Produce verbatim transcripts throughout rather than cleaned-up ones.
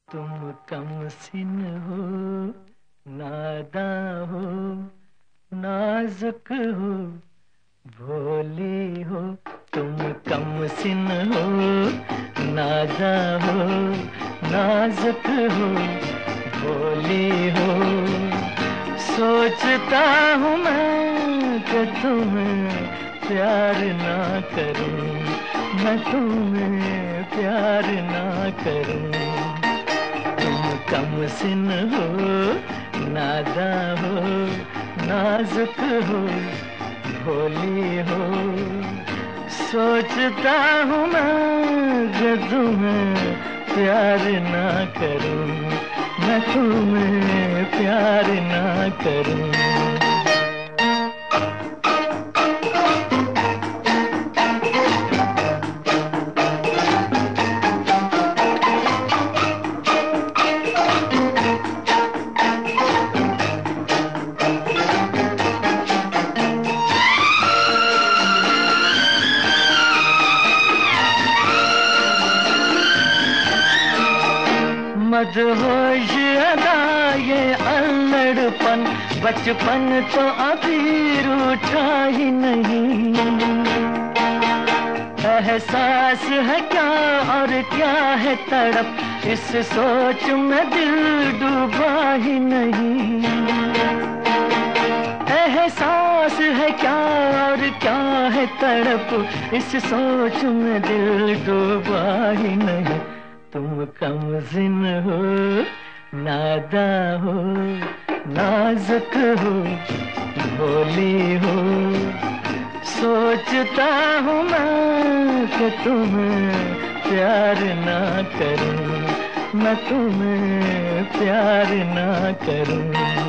तुम कमसिन हो, नादा हो, नाजुक हो, भोली हो। तुम कमसिन हो, नादा हो, नाजुक हो, भोली हो। सोचता हूँ मैं कि तुम्हें प्यार ना करूं, मैं तुम्हें प्यार ना करूं। तुम कमसिन हो, नादा हो, नाजुक हो, भोली हो। सोचता हूँ मैं कि तुम्हें प्यार ना करूं, मैं तुम्हें प्यार ना करूं। मदहोश अदा ये अल्लड़पन, बचपन तो अभी रूठा ही नहीं। एहसास है क्या और क्या है तड़प, इस सोच में दिल डूबा ही नहीं। एहसास है क्या और क्या है तड़प, इस सोच में दिल डूबा ही नहीं। तुम कमसिन हो, नादा हो, नाजुक हो, भोली हो। सोचता हूँ मैं कि तुम्हें प्यार ना करूं, मैं तुम्हें प्यार ना करूं।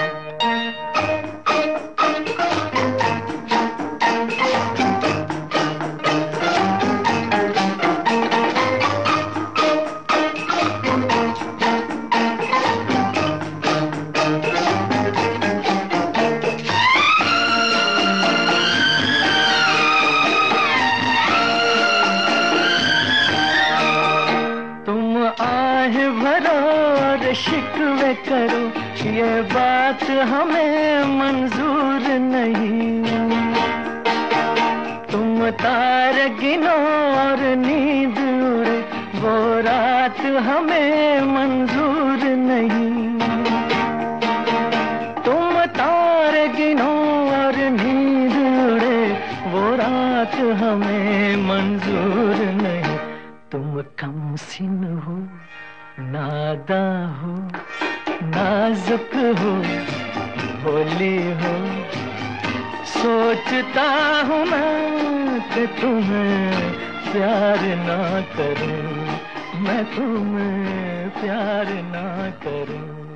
शिकवे करो, ये बात हमें मंजूर नहीं। तुम तार गिनो और नींद उड़े, वो रात हमें मंजूर नहीं। तुम तार गिनो और नींद उड़े, वो रात हमें मंजूर नहीं। तुम कमसिन हो, नादा हो, नाजुक हो, भोली हो। सोचता हूँ मैं कि तुम्हें प्यार ना करूं, मैं तुम्हें प्यार ना करूं।